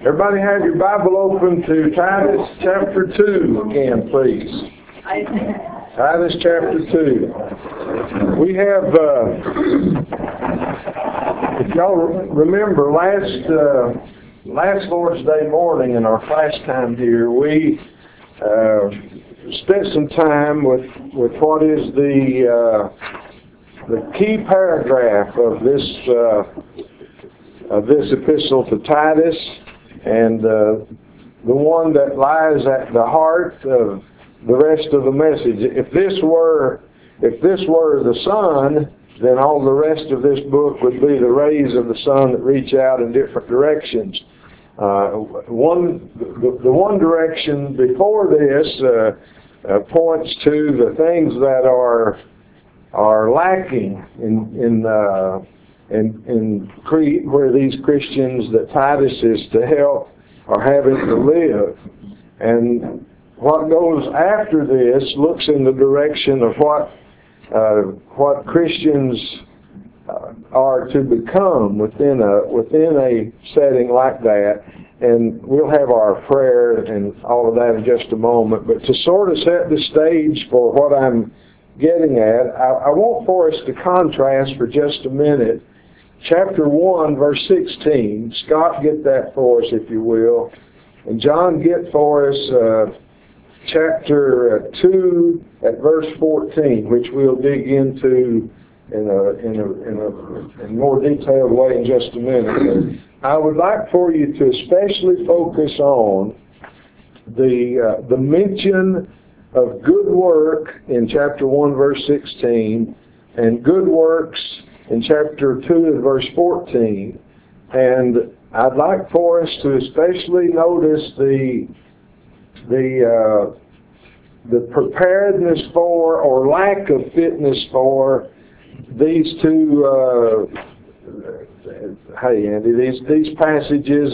Everybody have your Bible open to Titus chapter 2 again, please. Titus chapter 2. We have, if y'all remember, last Lord's Day morning in our class time here, we spent some time with what is the key paragraph of this epistle to Titus, and the one that lies at the heart of the rest of the message. If this were the sun, then all the rest of this book would be the rays of the sun that reach out in different directions. The one direction before this points to the things that are lacking in Crete, where these Christians that Titus is to help are having to live. And what goes after this looks in the direction of what Christians are to become within a setting like that. And we'll have our prayer and all of that in just a moment. But to sort of set the stage for what I'm getting at, I want for us to contrast for just a minute chapter 1, verse 16. Scott, get that for us, if you will. And John, get for us chapter 2 at verse 14, which we'll dig into in a more detailed way in just a minute. I would like for you to especially focus on the mention of good work in chapter 1, verse 16, and good works in chapter 2 and verse 14. And I'd like for us to especially notice the preparedness for, or lack of fitness for, these two these passages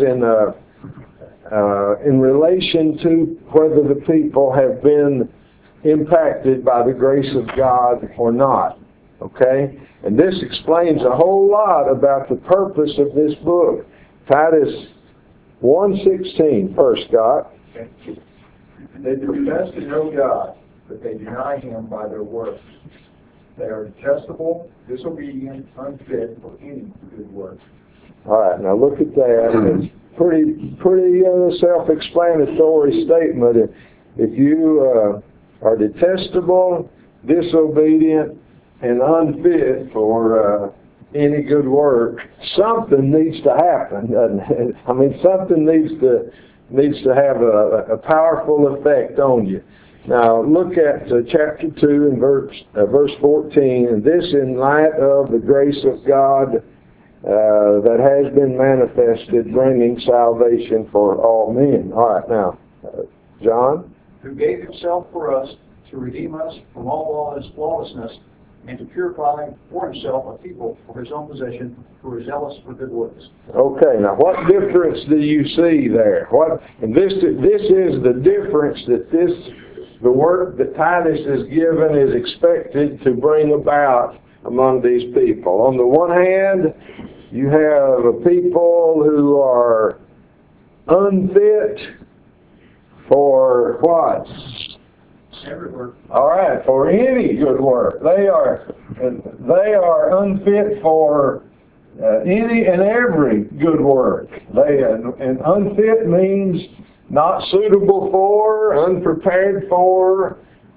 in relation to whether the people have been impacted by the grace of God or not. Okay? And this explains a whole lot about the purpose of this book. Titus 1:16 first, Scott. They profess to know God, but they deny Him by their works. They are detestable, disobedient, unfit for any good work. All right, now look at that. It's pretty self-explanatory statement. If you are detestable, disobedient, and unfit for any good work, something needs to happen, doesn't it? I mean, something needs to have a powerful effect on you. Now, look at chapter 2 and verse 14, and this in light of the grace of God that has been manifested, bringing salvation for all men. All right, now, John? Who gave Himself for us to redeem us from all lawlessness, and to purify for Himself a people for His own possession, who are zealous for good works. Okay, now what difference do you see there? This is the difference that the work that Titus is given is expected to bring about among these people. On the one hand, you have a people who are unfit for what? Every work. All right, for any good work. They are unfit for any and every good work. And unfit means not suitable for, unprepared for,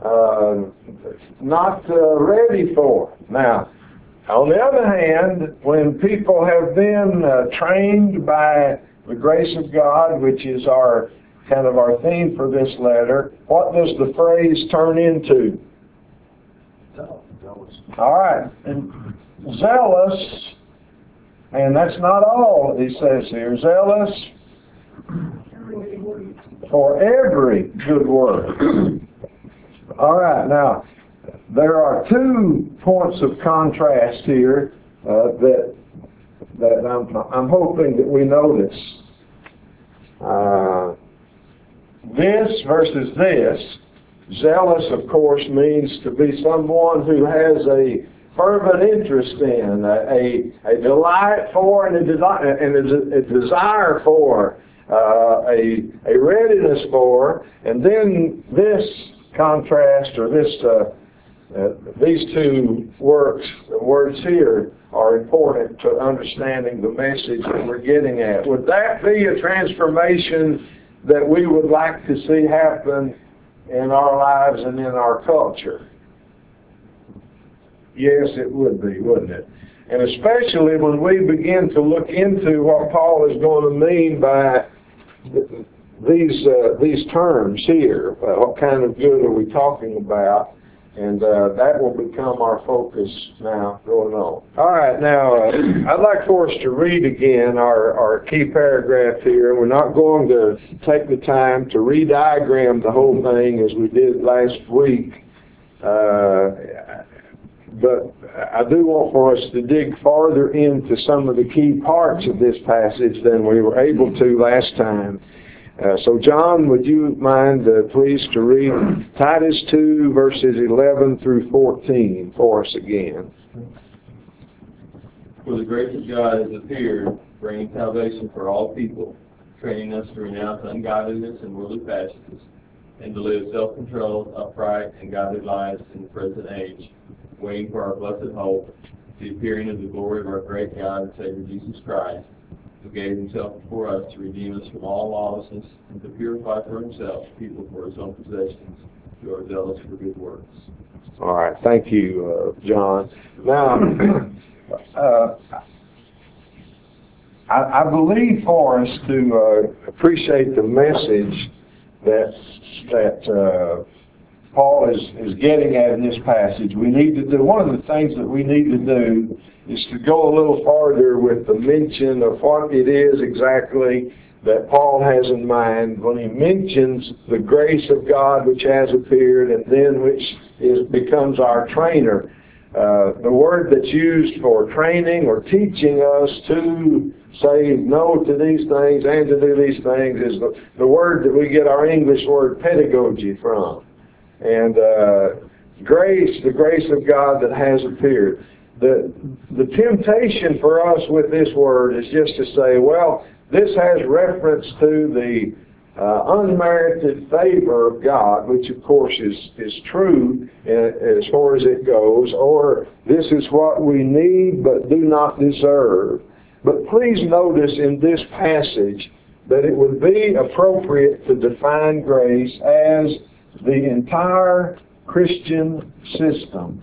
not ready for. Now, on the other hand, when people have been trained by the grace of God, which is our theme for this letter, what does the phrase turn into? Zealous. All right. And zealous, and that's not all he says here. Zealous for every good work. All right. Now, there are 2 points of contrast here that I'm hoping that we notice. This versus this. Zealous, of course, means to be someone who has a fervent interest in, a delight for, and a desire for a readiness for, and then this contrast, or these two words here are important to understanding the message that we're getting at. Would that be a transformation that we would like to see happen in our lives and in our culture? Yes, it would be, wouldn't it? And especially when we begin to look into what Paul is going to mean by these terms here. What kind of good are we talking about? And that will become our focus now going on. All right, now I'd like for us to read again our key paragraph here. We're not going to take the time to re-diagram the whole thing as we did last week. But I do want for us to dig farther into some of the key parts of this passage than we were able to last time. So John, would you mind please to read Titus 2 verses 11 through 14 for us again. For the grace of God has appeared, bringing salvation for all people, training us to renounce ungodliness and worldly passions, and to live self-controlled, upright, and godly lives in the present age, waiting for our blessed hope, the appearing of the glory of our great God and Savior Jesus Christ, who gave himself for us to redeem us from all lawlessness and to purify for himself people for his own possessions who are zealous for good works. All right, thank you, John. Now, I believe for us to appreciate the message that Paul is getting at in this passage, we need to do, one of the things that we need to do is to go a little farther with the mention of what it is exactly that Paul has in mind when he mentions the grace of God which has appeared and then which becomes our trainer. The word that's used for training or teaching us to say no to these things and to do these things is the word that we get our English word pedagogy from. And grace, the grace of God that has appeared. The temptation for us with this word is just to say, well, this has reference to the unmerited favor of God, which of course is true as far as it goes, or this is what we need but do not deserve. But please notice in this passage that it would be appropriate to define grace as the entire Christian system.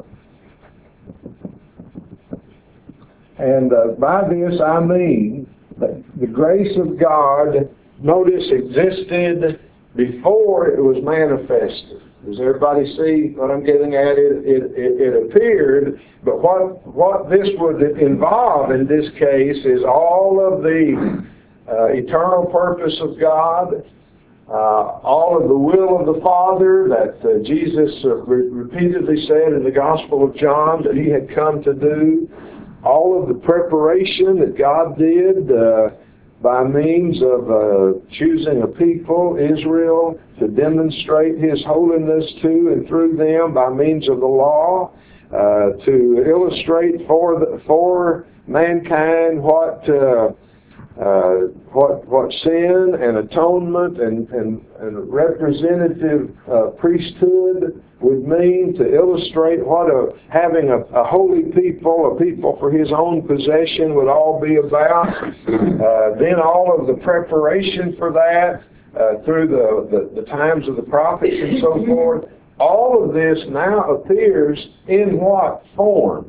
And by this I mean that the grace of God, notice, existed before it was manifested. Does everybody see what I'm getting at? It appeared, but what this would involve in this case is all of the eternal purpose of God, all of the will of the Father that Jesus repeatedly said in the Gospel of John that he had come to do, all of the preparation that God did by means of choosing a people, Israel, to demonstrate his holiness to and through them by means of the law, to illustrate for mankind what sin and atonement and representative priesthood would mean, to illustrate what having a holy people, a people for his own possession would all be about. Then all of the preparation for that through the times of the prophets and so forth. All of this now appears in what form?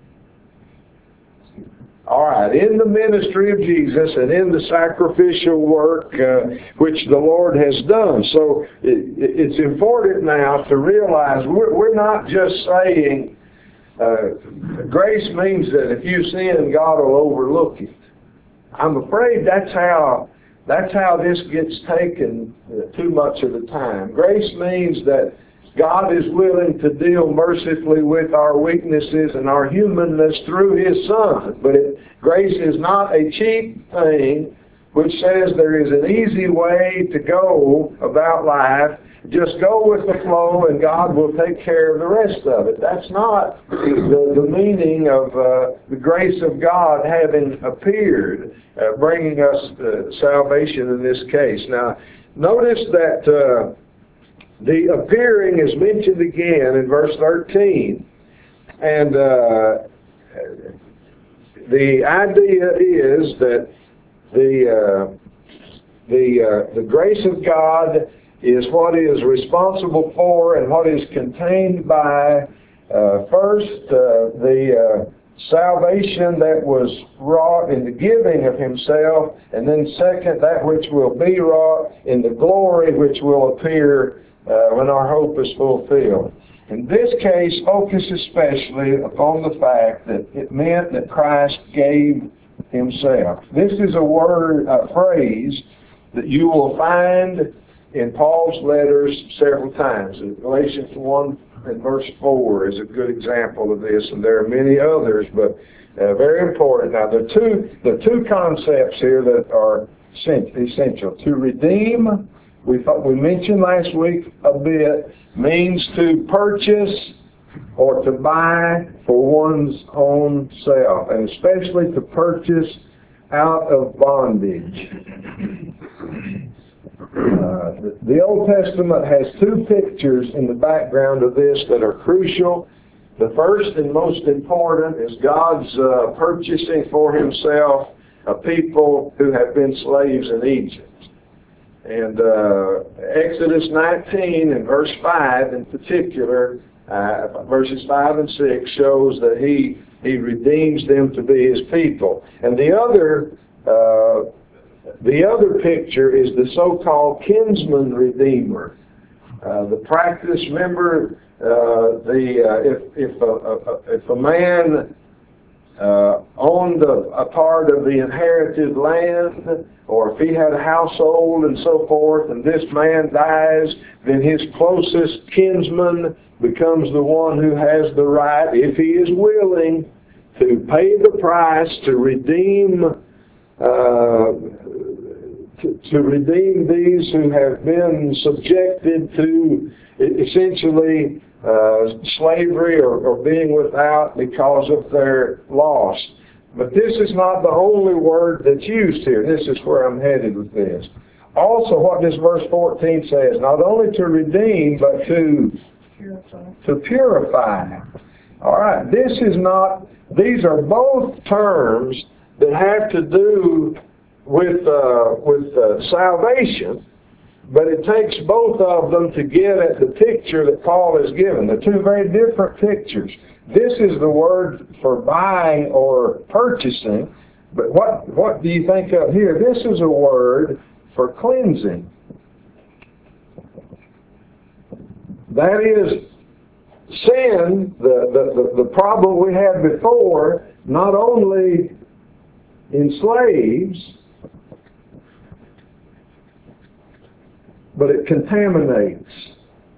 All right, in the ministry of Jesus and in the sacrificial work which the Lord has done. So it's important now to realize we're not just saying grace means that if you sin, God will overlook it. I'm afraid that's how this gets taken too much of the time. Grace means that God is willing to deal mercifully with our weaknesses and our humanness through his Son. But grace is not a cheap thing which says there is an easy way to go about life. just go with the flow and God will take care of the rest of it. That's not the meaning of the grace of God having appeared, bringing us salvation in this case. Now, notice that the appearing is mentioned again in verse 13. And the idea is that the grace of God is what is responsible for and what is contained by, first, the salvation that was wrought in the giving of Himself, and then second, that which will be wrought in the glory which will appear when our hope is fulfilled. In this case, focus especially upon the fact that it meant that Christ gave Himself. This is a phrase that you will find in Paul's letters several times. Galatians 1 and verse 4 is a good example of this, and there are many others, but very important. Now, the two concepts here that are essential. To redeem, we mentioned last week a bit, means to purchase or to buy for one's own self, and especially to purchase out of bondage. The Old Testament has two pictures in the background of this that are crucial. The first and most important is God's purchasing for Himself a people who have been slaves in Egypt. And Exodus 19 and verse 5 in particular, verses 5 and 6 shows that He redeems them to be His people. And the other picture is the so-called kinsman redeemer. The practice, remember, if a man owned a part of the inherited land, or if he had a household and so forth, and this man dies, then his closest kinsman becomes the one who has the right, if he is willing, to pay the price to redeem these who have been subjected to essentially slavery or being without because of their loss. But this is not the only word that's used here. This is where I'm headed with this. Also, what this verse 14 says, not only to redeem, but to purify. All right, these are both terms that have to do with salvation, but it takes both of them to get at the picture that Paul has given. They're two very different pictures. This is the word for buying or purchasing, but what do you think of here? This is a word for cleansing. That is, sin, the problem we had before, not only enslaves, but it contaminates.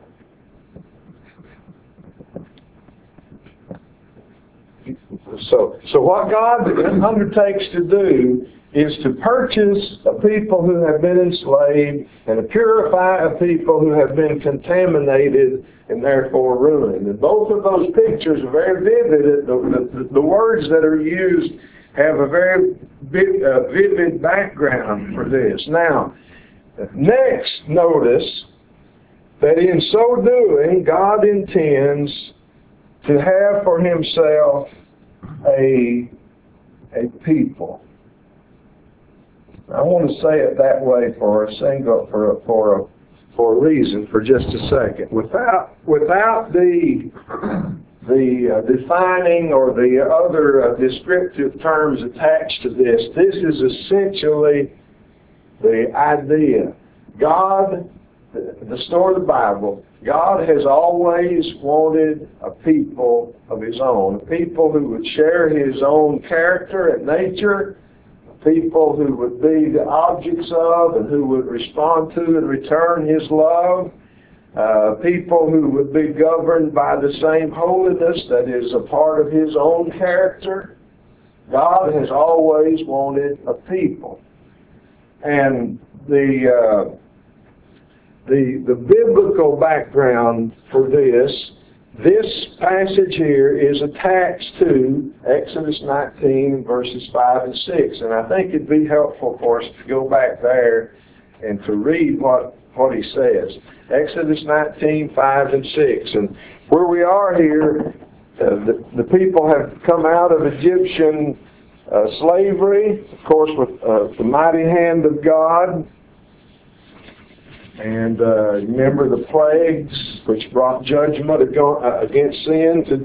So what God undertakes to do is to purchase a people who have been enslaved and to purify a people who have been contaminated and therefore ruined. And both of those pictures are very vivid. The words that are used have a very vivid background for this. Now, next, notice that in so doing, God intends to have for Himself a people. I want to say it that way for a reason, for just a second. Without the defining or the other descriptive terms attached to this, this is essentially the idea. God, the story of the Bible, God has always wanted a people of His own, a people who would share His own character and nature, people who would be the objects of and who would respond to and return His love, people who would be governed by the same holiness that is a part of His own character. God has always wanted a people. And the biblical background for this passage here is attached to Exodus 19, verses 5 and 6. And I think it'd be helpful for us to go back there and to read what he says. Exodus 19, 5 and 6. And where we are here, the people have come out of Egyptian slavery, of course, with the mighty hand of God. And remember the plagues which brought judgment against sin to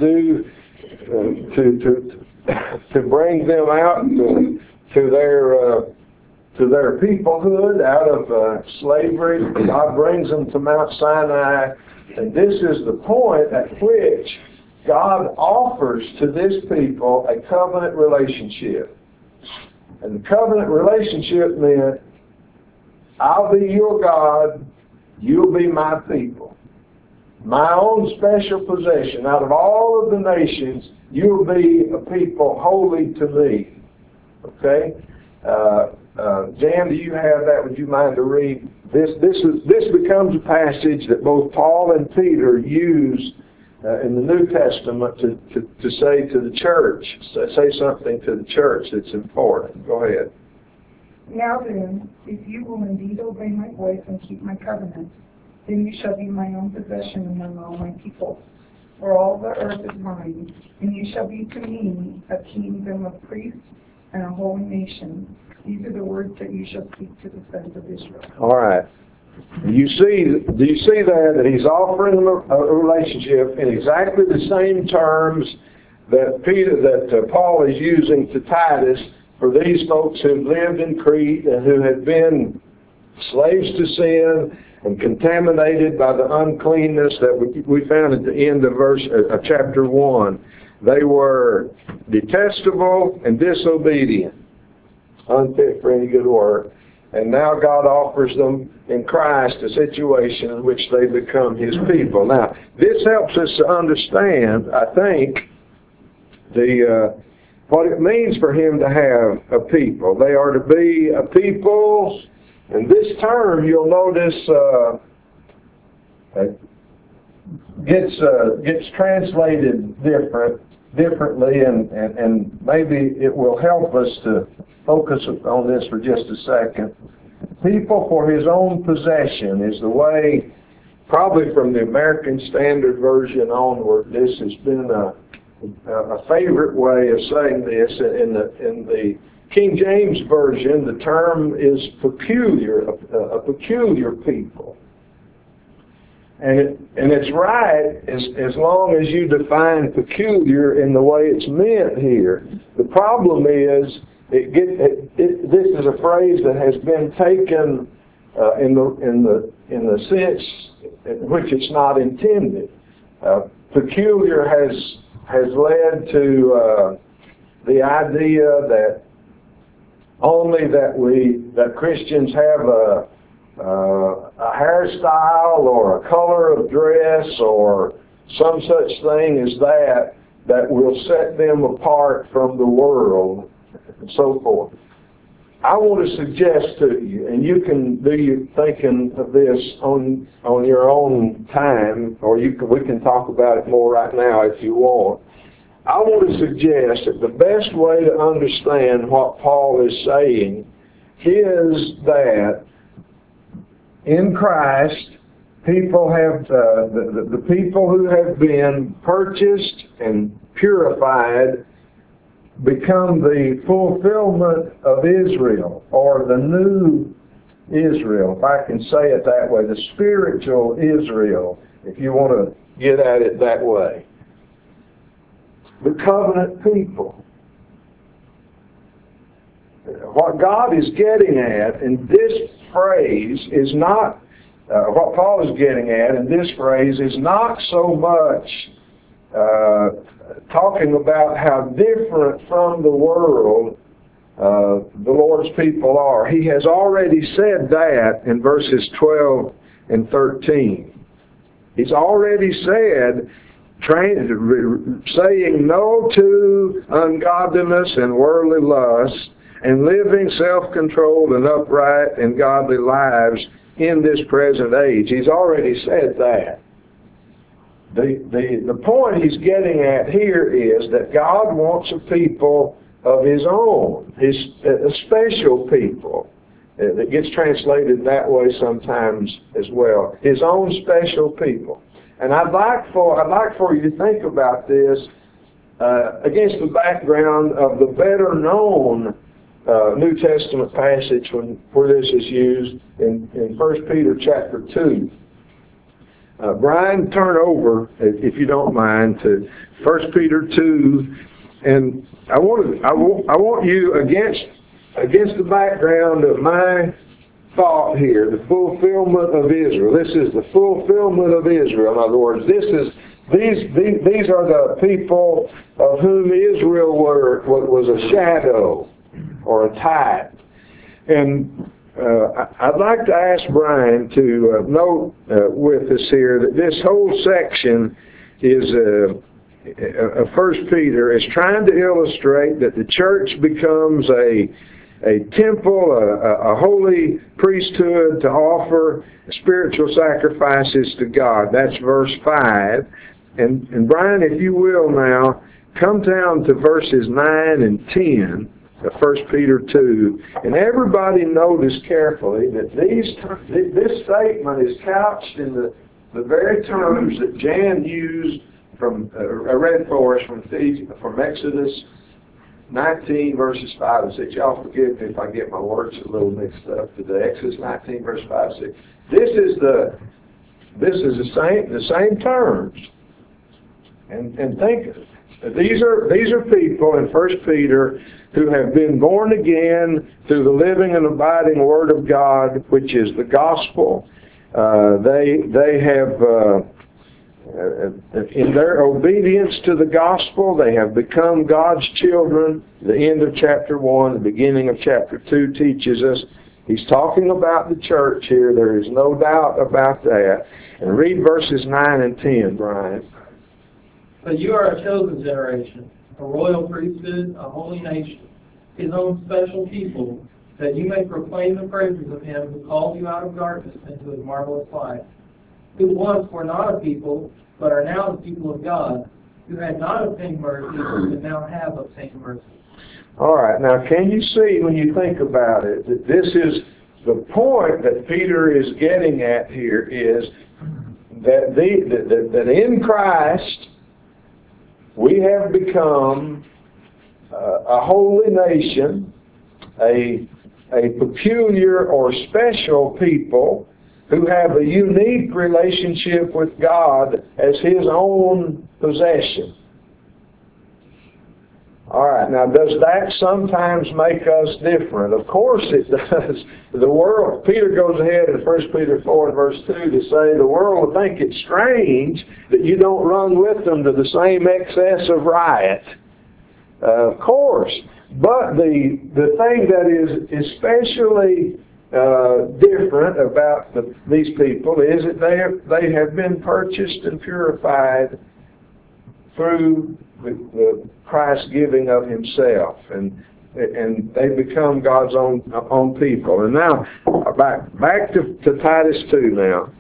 bring them out to their peoplehood out of slavery. God brings them to Mount Sinai, and this is the point at which God offers to this people a covenant relationship. And the covenant relationship meant, I'll be your God, you'll be my people. My own special possession. Out of all of the nations, you'll be a people holy to me. Okay? Jan, do you have that? Would you mind to read? This becomes a passage that both Paul and Peter use in the New Testament to say to the church, say something to the church that's important. Go ahead. Now then, if you will indeed obey my voice and keep my covenants, then you shall be my own possession among all my people. For all the earth is mine, and you shall be to me a kingdom of priests and a holy nation. These are the words that you shall speak to the sons of Israel. All right. Do you see that he's offering them a relationship in exactly the same terms that Paul is using to Titus for these folks who lived in Crete and who had been slaves to sin and contaminated by the uncleanness that we found at the end of chapter 1. They were detestable and disobedient, unfit for any good work. And now God offers them in Christ a situation in which they become His people. Now, this helps us to understand, I think, what it means for Him to have a people. They are to be a people, and this term, you'll notice, gets translated differently, and maybe it will help us to focus on this for just a second. People for His own possession is the way, probably from the American Standard Version onward, this has been a favorite way of saying this. In the King James Version, the term is peculiar, a peculiar people. And it's right as long as you define peculiar in the way it's meant here. The problem is, this is a phrase that has been taken in the sense in which it's not intended. Peculiar has led to the idea that only that Christians have a hairstyle or a color of dress or some such thing as that will set them apart from the world and so forth. I want to suggest to you, and you can do your thinking of this on your own time, or we can talk about it more right now if you want. I want to suggest that the best way to understand what Paul is saying is that in Christ, people have the people who have been purchased and purified become the fulfillment of Israel, or the new Israel, if I can say it that way, the spiritual Israel, if you want to get at it that way. The covenant people. What God is getting at in this phrase is not, what Paul is getting at in this phrase is not so much talking about how different from the world the Lord's people are. He has already said that in verses 12 and 13. He's already said, saying no to ungodliness and worldly lust, and living self-controlled and upright and godly lives in this present age. He's already said that. The point he's getting at here is that God wants a people of His own, a special people. It gets translated that way sometimes as well. His own special people. And I'd like for you to think about this against the background of the better known New Testament passage where this is used in 1 Peter chapter 2. Brian, turn over, if you don't mind, to 1 Peter 2, and I want you against the background of my thought here, the fulfillment of Israel. This is the fulfillment of Israel. In other words, these are the people of whom Israel was a shadow or a type. And I'd like to ask Brian to note with us here that this whole section is of 1 Peter is trying to illustrate that the church becomes a temple, a holy priesthood to offer spiritual sacrifices to God. That's verse 5. And Brian, if you will now, come down to verses 9 and 10 of 1 Peter 2. And everybody notice carefully that this statement is couched in the very terms that Jan used read for us from Exodus 19 verses 5 and 6. Y'all forgive me if I get my words a little mixed up today. Exodus 19 verse 5 and 6. This is the same terms. And think, these are people in 1 Peter who have been born again through the living and abiding Word of God, which is the gospel. They have in their obedience to the gospel, they have become God's children. The end of chapter 1, the beginning of chapter 2 teaches us. He's talking about the church here. There is no doubt about that. And read verses 9 and 10, Brian. But you are a chosen generation, a royal priesthood, a holy nation, His own special people, that you may proclaim the praises of Him who called you out of darkness into His marvelous light, who once were not a people, but are now the people of God, who had not obtained mercy, but now have obtained mercy. All right. Now, can you see when you think about it that this is the point that Peter is getting at here is that that in Christ we have become a holy nation, a peculiar or special people who have a unique relationship with God as His own possession. All right, now does that sometimes make us different? Of course it does. The world, Peter goes ahead in 1 Peter 4 and verse 2 to say the world will think it's strange that you don't run with them to the same excess of riot. Of course. But the thing that is especially different about these people is that they have been purchased and purified through the Christ giving of Himself, and they become God's own people. And now back to Titus 2 now.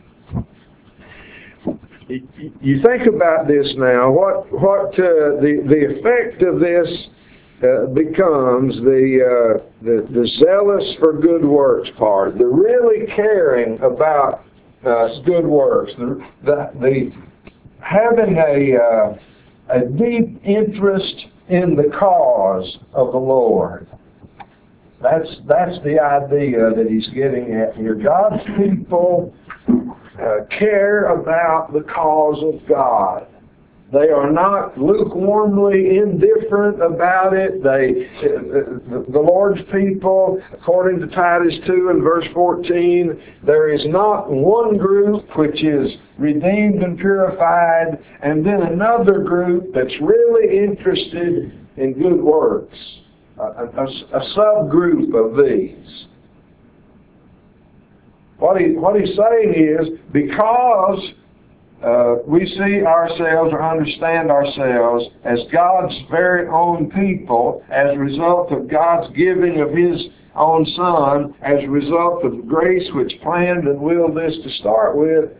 You think about this now. What the effect of this becomes the zealous for good works part, the really caring about good works, the having a deep interest in the cause of the Lord. That's the idea that he's getting at here. God's people care about the cause of God. They are not lukewarmly indifferent about it. The Lord's people, according to Titus 2 and verse 14, there is not one group which is redeemed and purified, and then another group that's really interested in good works. A subgroup of these. What he's saying is, because we see ourselves or understand ourselves as God's very own people as a result of God's giving of His own Son, as a result of grace which planned and willed this to start with,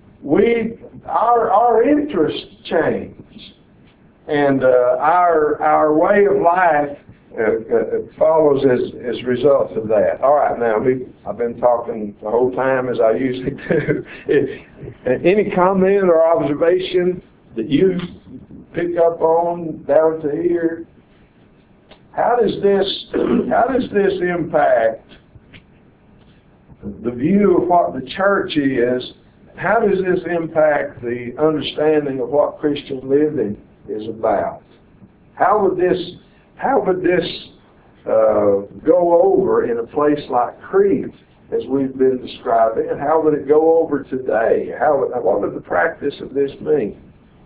our interests change, and our way of life follows as a result of that. All right, now I've been talking the whole time as I usually do. Any comment or observation that you pick up on down to here? How does this impact the view of what the church is? How does this impact the understanding of what Christian living is about? How would this go over in a place like Crete, as we've been describing, and how would it go over today? What would the practice of this mean?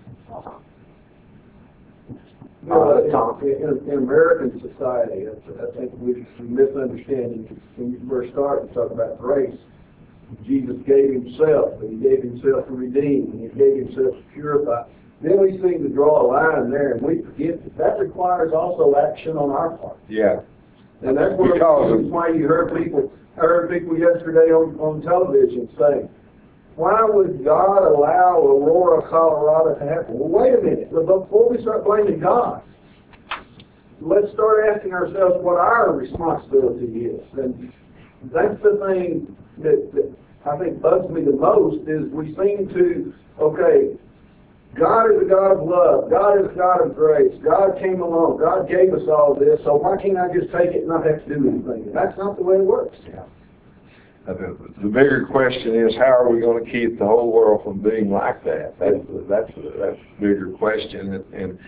In American society, I think we misunderstand when you first start to talk about grace. Jesus gave Himself, and He gave Himself to redeem, and He gave Himself to purify. Then we seem to draw a line there, and we forget that requires also action on our part. Yeah. And that's one of the reasons why you heard people yesterday on television say, why would God allow Aurora, Colorado to happen? Well, wait a minute. Before we start blaming God, let's start asking ourselves what our responsibility is. And that's the thing that I think bugs me the most is we seem to, God is a God of love. God is a God of grace. God came along. God gave us all this, so why can't I just take it and not have to do anything? And that's not the way it works. Yeah. The bigger question is, how are we going to keep the whole world from being like that? That's a bigger question. And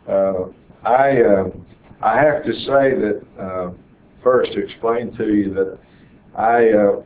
I have to say that, first, to explain to you that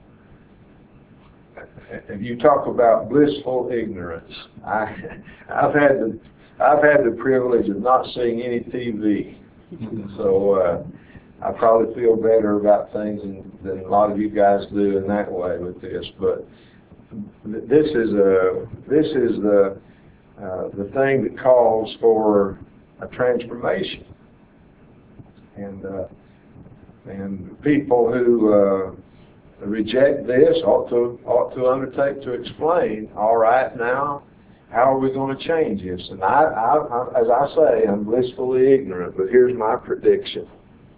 if you talk about blissful ignorance, I've had the privilege of not seeing any TV, so I probably feel better about things than a lot of you guys do in that way with this. But this is the thing that calls for a transformation, and people who reject this ought to undertake to explain. All right, now how are we going to change this? And I as I say, I'm blissfully ignorant, but here's my prediction.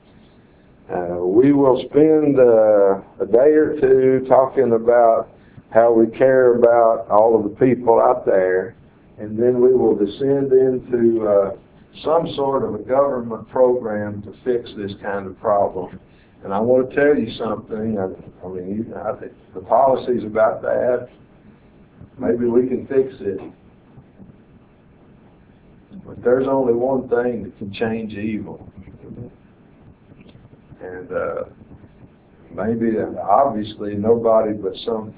We will spend a day or two talking about how we care about all of the people out there, and then we will descend into some sort of a government program to fix this kind of problem. And I want to tell you something. I think the policies about that, maybe we can fix it. But there's only one thing that can change evil. And maybe, obviously, nobody but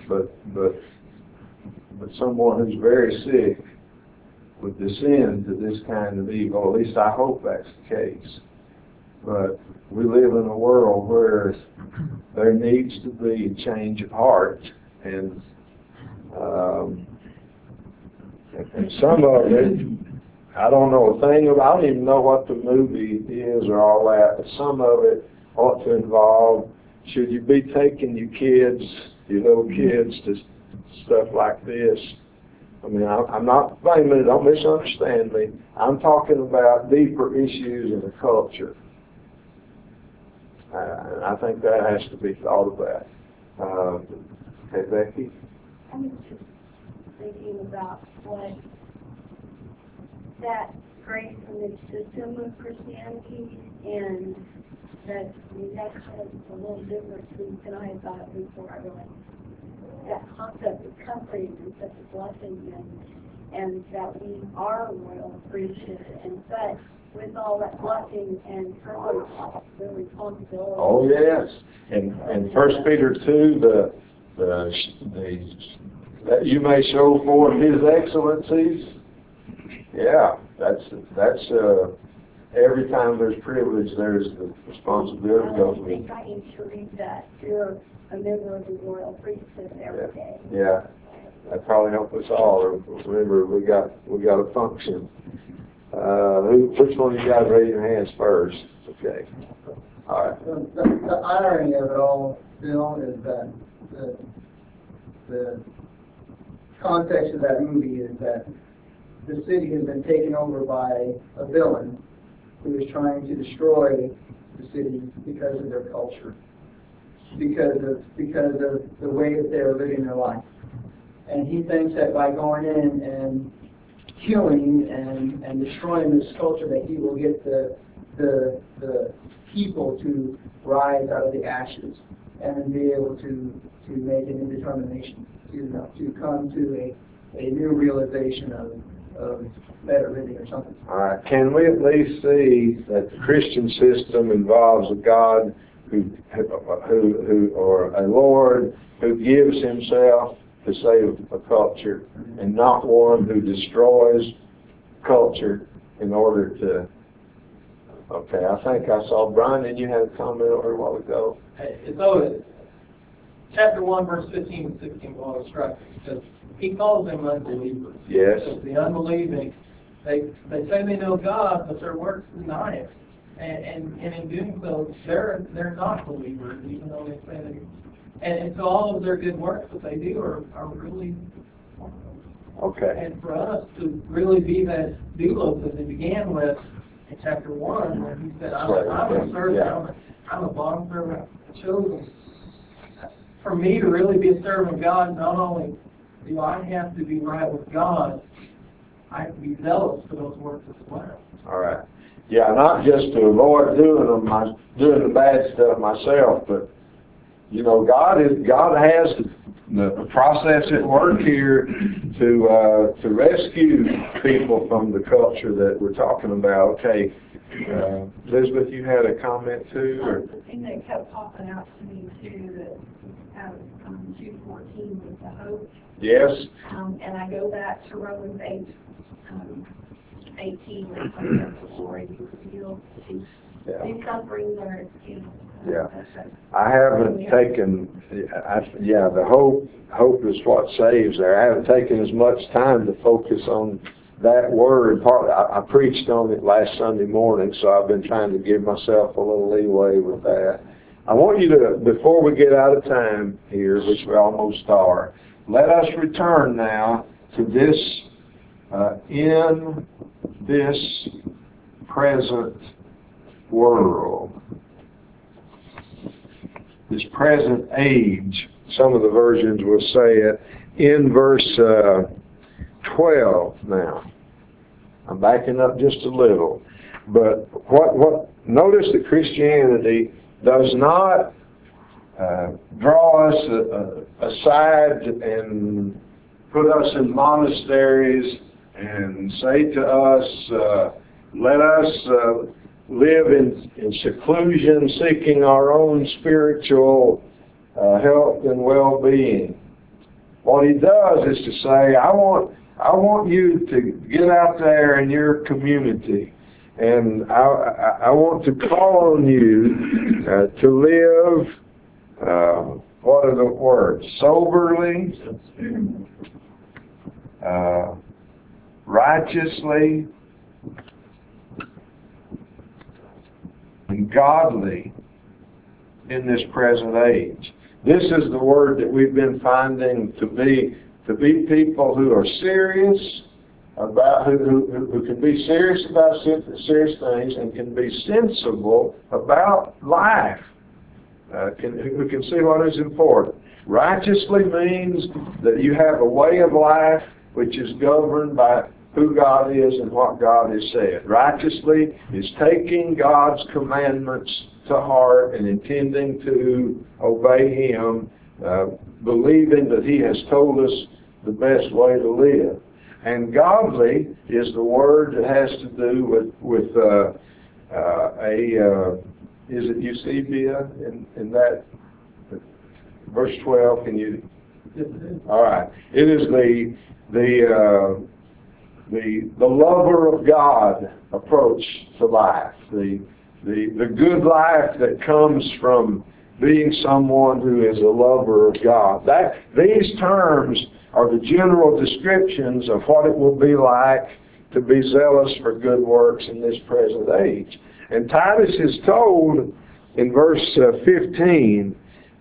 someone who's very sick would descend to this kind of evil. At least I hope that's the case. But we live in a world where there needs to be a change of heart, and some of it, I don't know a thing about. I don't even know what the movie is or all that. But some of it ought to involve: should you be taking your little kids, to stuff like this? I mean, I'm not blaming it. Don't misunderstand me. I'm talking about deeper issues in the culture. And I think that has to be thought about. Okay, Becky? I was just thinking about what that grace in the system of Christianity, and that kind of a little different than I had thought before I realized that concept of suffering is such a blessing, and that we are royal priesthood, and but with all that blessing and privilege, the responsibility. Oh yes, in 1 Peter 2, that you may show forth His excellencies. Yeah, that's every time there's privilege, there's the responsibility. I think I need to read that. You're a member of the royal priesthood every day. Yeah. That probably help us all. Remember, we got a function. Which one of you guys raise your hands first? Okay. All right. The irony of it all, Bill, is that the context of that movie is that the city has been taken over by a villain who is trying to destroy the city because of their culture, because of the way that they're living their life. And he thinks that by going in and killing and destroying this culture, that he will get the people to rise out of the ashes and then be able to make a new determination, to come to a new realization of better living or something. All right. Can we at least see that the Christian system involves a God who or a Lord who gives himself to save a culture, and not one who destroys culture in order to... Okay, I think I saw Brian, and you had a comment over a while ago. So, chapter 1, verse 15 and 16 will always strike me, because he calls them unbelievers. Yes. Because the unbelieving, they say they know God, but their works deny it. And in doing so, they're not believers, even though they say they... And so all of their good works that they do are really... Okay. And for us to really be that doulos that they began with in chapter 1, when he said, I'm a servant, Yeah. I'm a bond servant, chosen. For me to really be a servant of God, not only do I have to be right with God, I have to be zealous for those works as well. All right. Yeah, not just to avoid doing the bad stuff myself, but you know, God has the process at work here to rescue people from the culture that we're talking about. Okay, Elizabeth, you had a comment too, or? The thing that kept popping out to me too, that out of 2:14 was the hope. Yes. And I go back to Romans 8:18, where it talks about the glory be revealed. These sufferings are excused. Yeah. I haven't taken, the hope is what saves there. I haven't taken as much time to focus on that word. Partly, I preached on it last Sunday morning, so I've been trying to give myself a little leeway with that. I want you to, before we get out of time here, which we almost are, let us return now to this, in this present world. This present age, some of the versions will say it, in verse 12 now. I'm backing up just a little. But notice that Christianity does not draw us aside and put us in monasteries and say to us, let us live in seclusion, seeking our own spiritual health and well-being. What he does is to say, I want you to get out there in your community, and I want to call on you to live, what are the words? Soberly, righteously, and godly in this present age. This is the word that we've been finding to be people who are serious about, who can be serious about serious things and can be sensible about life, who can see what is important. Righteously means that you have a way of life which is governed by who God is and what God has said. Righteously is taking God's commandments to heart and intending to obey Him, believing that He has told us the best way to live. And godly is the word that has to do with is it Eusebia in that verse 12? Can you? All right. It is the lover of God approach to life, the good life that comes from being someone who is a lover of God. These terms are the general descriptions of what it will be like to be zealous for good works in this present age. And Titus is told in verse 15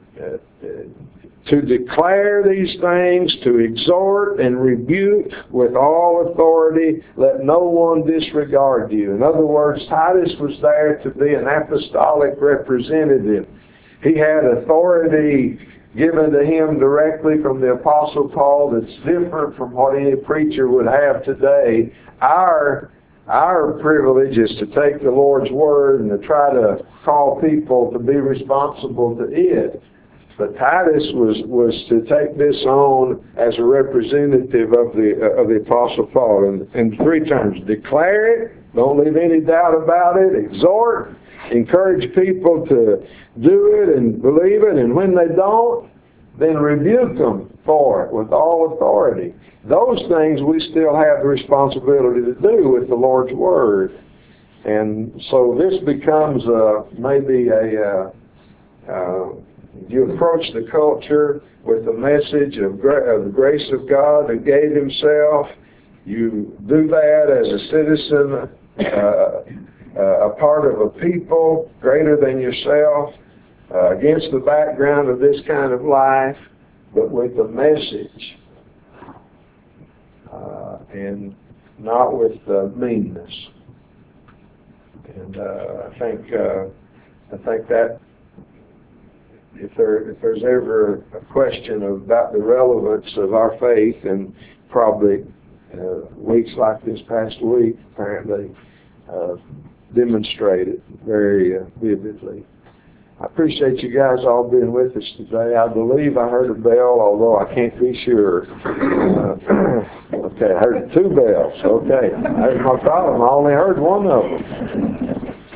to declare these things, to exhort and rebuke with all authority. Let no one disregard you. In other words, Titus was there to be an apostolic representative. He had authority given to him directly from the Apostle Paul that's different from what any preacher would have today. Our privilege is to take the Lord's Word and to try to call people to be responsible to it. But Titus was to take this on as a representative of the Apostle Paul. In three terms: declare it, don't leave any doubt about it; exhort, encourage people to do it and believe it, and when they don't, then rebuke them for it with all authority. Those things we still have the responsibility to do with the Lord's Word. And so this becomes maybe you approach the culture with a message of the grace of God who gave Himself. You do that as a citizen, a part of a people greater than yourself, against the background of this kind of life, but with a message, and not with meanness. And I think that if there's ever a question about the relevance of our faith, and probably weeks like this past week apparently demonstrated very vividly. I appreciate you guys all being with us today. I believe I heard a bell, although I can't be sure. Okay, I heard two bells. Okay, that's my problem. I only heard one of them.